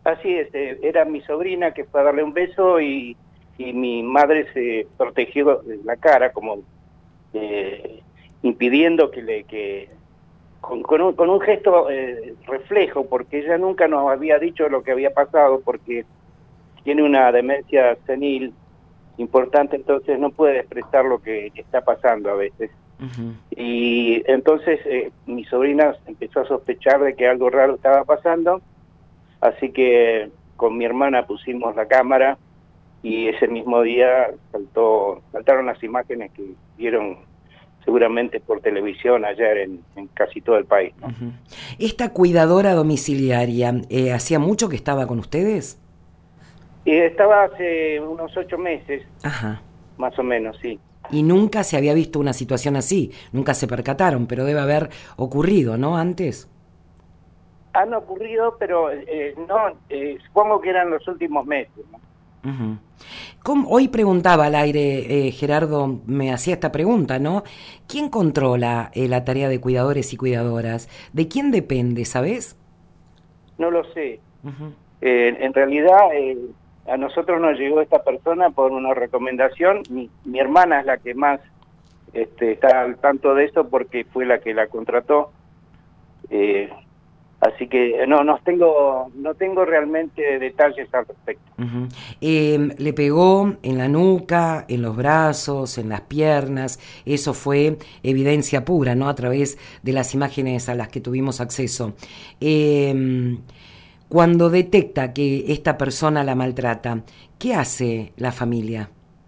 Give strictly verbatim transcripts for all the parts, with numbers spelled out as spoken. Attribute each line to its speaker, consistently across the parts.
Speaker 1: Así es, eh, era mi sobrina que fue a darle un beso y, y mi madre se protegió la cara como eh, impidiendo que le... que con, con, un, con un gesto eh, reflejo, porque ella nunca nos había dicho lo que había pasado, porque tiene una demencia senil importante, entonces no puede expresar lo que está pasando a veces. Uh-huh. Y entonces eh, mi sobrina empezó a sospechar de que algo raro estaba pasando, así que con mi hermana pusimos la cámara y ese mismo día saltó, saltaron las imágenes que vieron seguramente por televisión ayer en, en casi todo el país, ¿no?
Speaker 2: Uh-huh. ¿Esta cuidadora domiciliaria eh, hacía mucho que estaba con ustedes?
Speaker 1: Y estaba hace unos ocho meses,
Speaker 2: Ajá.
Speaker 1: Más o menos, sí.
Speaker 2: Y nunca se había visto una situación así, nunca se percataron, pero debe haber ocurrido, ¿no? Antes.
Speaker 1: Han ocurrido, pero eh, no, eh, supongo que eran los últimos meses, ¿no?
Speaker 2: Uh-huh. ¿Cómo? Hoy preguntaba al aire, eh, Gerardo me hacía esta pregunta, ¿no? ¿Quién controla eh, la tarea de cuidadores y cuidadoras? ¿De quién depende, sabes?
Speaker 1: No lo sé. Uh-huh. Eh, en realidad, eh, a nosotros nos llegó esta persona por una recomendación. Mi, mi hermana es la que más este, está al tanto de eso porque fue la que la contrató. Eh, Así que no, no tengo, no tengo realmente detalles al respecto.
Speaker 2: Uh-huh. Eh, ¿Le pegó en la nuca, en los brazos, en las piernas? Eso fue evidencia pura, ¿no? A través de las imágenes a las que tuvimos acceso. Eh, cuando detecta que esta persona la maltrata, ¿qué hace la familia?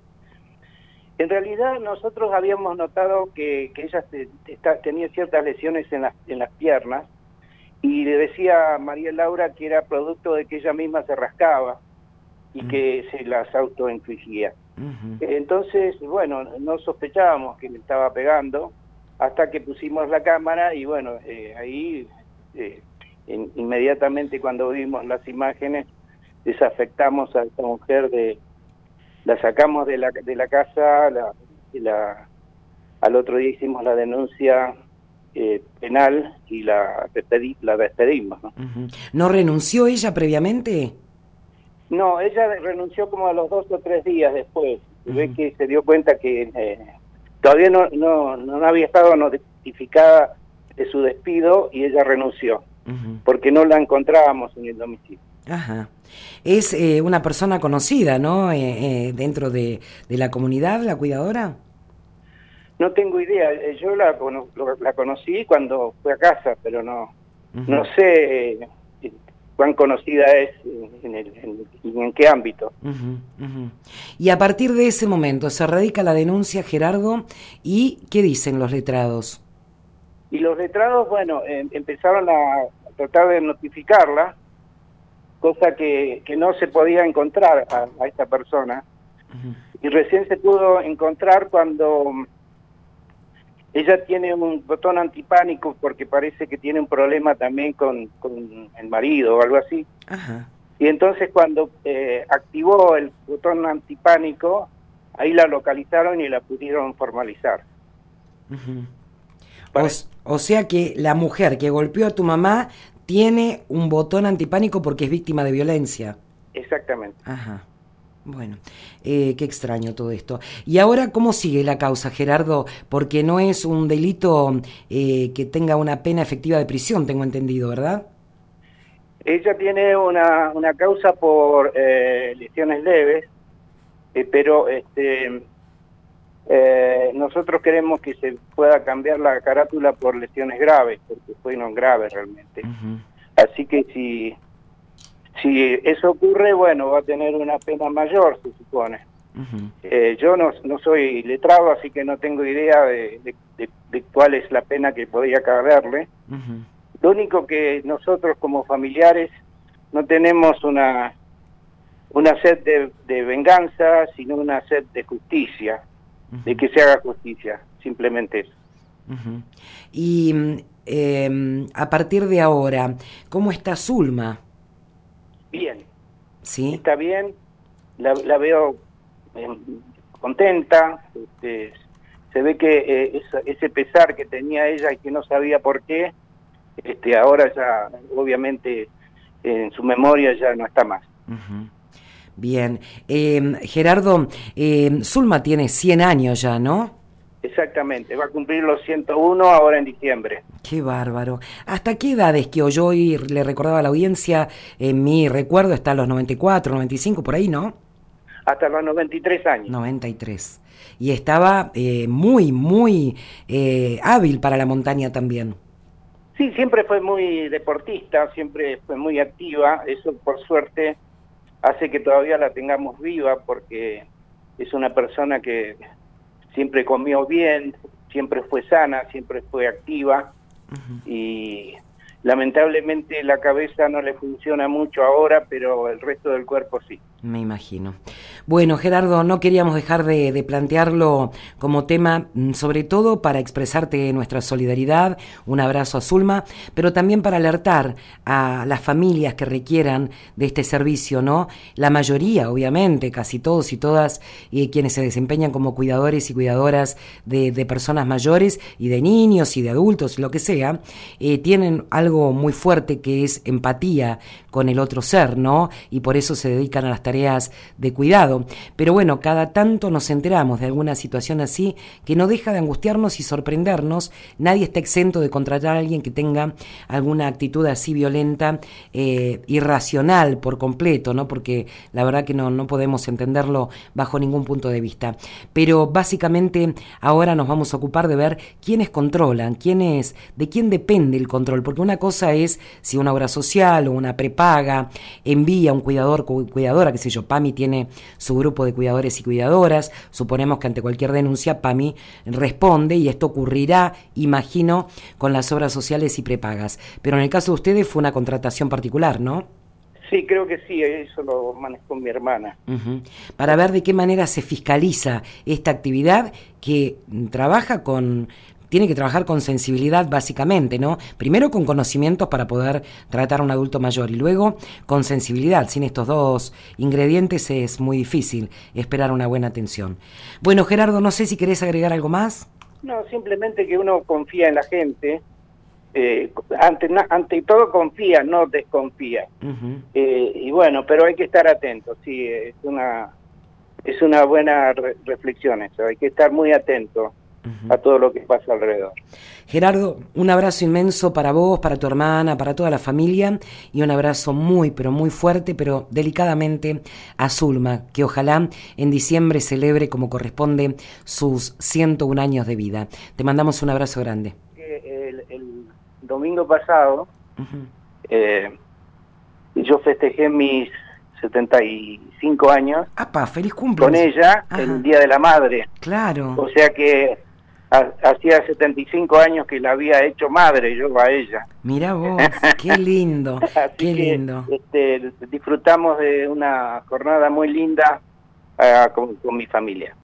Speaker 1: En realidad nosotros habíamos notado que, que ella te, te, tenía ciertas lesiones en las, en las piernas. Y le decía a María Laura que era producto de que ella misma se rascaba y uh-huh. que se las autoinfligía. Uh-huh. Entonces, bueno, no sospechábamos que le estaba pegando hasta que pusimos la cámara y bueno, eh, ahí eh, in, inmediatamente cuando vimos las imágenes desafectamos a esta mujer, de la sacamos de la, de la casa, la, la, al otro día hicimos la denuncia Eh, penal y la, despedi la despedimos, ¿no?
Speaker 2: Uh-huh. ¿No renunció ella previamente?
Speaker 1: No, ella renunció como a los dos o tres días después. Se uh-huh. ve que se dio cuenta que eh, todavía no, no, no había estado notificada de su despido y ella renunció, uh-huh. porque no la encontrábamos en el domicilio.
Speaker 2: Ajá. Es eh, una persona conocida, ¿no? Eh, eh, dentro de, de la comunidad, la cuidadora.
Speaker 1: No tengo idea, yo la, la conocí cuando fue a casa, pero no, uh-huh. no sé eh, cuán conocida es en, el, en, en qué ámbito.
Speaker 2: Uh-huh, uh-huh. Y a partir de ese momento se radica la denuncia, Gerardo, ¿y qué dicen los letrados?
Speaker 1: Y los letrados, bueno, eh, empezaron a tratar de notificarla, cosa que, que no se podía encontrar a, a esta persona, uh-huh. y recién se pudo encontrar cuando... Ella tiene un botón antipánico porque parece que tiene un problema también con, con el marido o algo así. Ajá. Y entonces cuando eh, activó el botón antipánico, ahí la localizaron y la pudieron formalizar.
Speaker 2: Uh-huh. O, o sea que la mujer que golpeó a tu mamá tiene un botón antipánico porque es víctima de violencia.
Speaker 1: Exactamente.
Speaker 2: Ajá. Bueno, eh, qué extraño todo esto. ¿Y ahora cómo sigue la causa, Gerardo? Porque no es un delito eh, que tenga una pena efectiva de prisión, tengo entendido, ¿verdad?
Speaker 1: Ella tiene una, una causa por eh, lesiones leves, eh, pero este, eh, nosotros queremos que se pueda cambiar la carátula por lesiones graves, porque fueron graves realmente. Uh-huh. Así que si... Si eso ocurre, bueno, va a tener una pena mayor, se supone. Uh-huh. Eh, yo no, no soy letrado, así que no tengo idea de, de, de, de cuál es la pena que podría caberle. Uh-huh. Lo único que nosotros como familiares no tenemos una, una sed de, de venganza, sino una sed de justicia, uh-huh. de que se haga justicia, simplemente eso.
Speaker 2: Uh-huh. Y eh, a partir de ahora, ¿cómo está Zulma?
Speaker 1: Bien,
Speaker 2: ¿sí?
Speaker 1: Está bien, la, la veo eh, contenta, este, se ve que eh, esa, ese pesar que tenía ella y que no sabía por qué, este, ahora ya obviamente en su memoria ya no está más.
Speaker 2: Uh-huh. Bien. Eh, Gerardo, eh, Zulma tiene cien años ya, ¿no?
Speaker 1: Exactamente, va a cumplir los ciento uno ahora en diciembre.
Speaker 2: Qué bárbaro. ¿Hasta qué edades que oyó y le recordaba a la audiencia? En mi recuerdo está a los noventa y cuatro, noventa y cinco, por ahí, ¿no?
Speaker 1: Hasta los noventa y tres años.
Speaker 2: noventa y tres. Y estaba eh, muy, muy eh, hábil para la montaña también.
Speaker 1: Sí, siempre fue muy deportista, siempre fue muy activa. Eso, por suerte, hace que todavía la tengamos viva, porque es una persona que siempre comió bien, siempre fue sana, siempre fue activa. Uh-huh. Y lamentablemente la cabeza no le funciona mucho ahora, pero el resto del cuerpo sí.
Speaker 2: Me imagino. Bueno, Gerardo, no queríamos dejar de, de plantearlo como tema, sobre todo para expresarte nuestra solidaridad, un abrazo a Zulma, pero también para alertar a las familias que requieran de este servicio, ¿no? La mayoría, obviamente, casi todos y todas, eh, quienes se desempeñan como cuidadores y cuidadoras de, de personas mayores y de niños y de adultos, lo que sea, eh, tienen algo muy fuerte que es empatía con el otro ser, ¿no? Y por eso se dedican a las tareas de cuidado. Pero bueno, cada tanto nos enteramos de alguna situación así que no deja de angustiarnos y sorprendernos. Nadie está exento de contratar a alguien que tenga alguna actitud así violenta, eh, irracional por completo, ¿no? Porque la verdad que no, no podemos entenderlo bajo ningún punto de vista. Pero básicamente ahora nos vamos a ocupar de ver quiénes controlan, quiénes, de quién depende el control, porque una cosa es si una obra social o una prepaga envía un cuidador, cuidadora, qué sé yo, PAMI tiene su grupo de cuidadores y cuidadoras, suponemos que ante cualquier denuncia PAMI responde y esto ocurrirá, imagino, con las obras sociales y prepagas. Pero en el caso de ustedes fue una contratación particular, ¿no?
Speaker 1: Sí, creo que sí, eso lo manejó mi hermana.
Speaker 2: Uh-huh. Para ver de qué manera se fiscaliza esta actividad que trabaja con... Tiene que trabajar con sensibilidad básicamente, ¿no? Primero con conocimientos para poder tratar a un adulto mayor y luego con sensibilidad. Sin estos dos ingredientes es muy difícil esperar una buena atención. Bueno, Gerardo, no sé si querés agregar algo más.
Speaker 1: No, simplemente que uno confía en la gente. Eh, ante, ante todo confía, no desconfía. Uh-huh. Eh, y bueno, pero hay que estar atentos, sí, es una, es una buena re- reflexión eso, hay que estar muy atento a todo lo que pasa alrededor.
Speaker 2: Gerardo, un abrazo inmenso para vos, para tu hermana, para toda la familia y un abrazo muy, pero muy fuerte, pero delicadamente a Zulma, que ojalá en diciembre celebre como corresponde sus ciento un años de vida. Te mandamos un abrazo grande.
Speaker 1: El, el domingo pasado uh-huh. eh, yo festejé mis setenta y cinco años.
Speaker 2: ¡Apa! ¡Feliz cumpleaños!
Speaker 1: Con ella, Ajá. el Día de la Madre.
Speaker 2: Claro.
Speaker 1: O sea que hacía setenta y cinco años que la había hecho madre yo a ella.
Speaker 2: Mira vos, qué lindo, qué
Speaker 1: que,
Speaker 2: lindo.
Speaker 1: Este, disfrutamos de una jornada muy linda uh, con, con mi familia.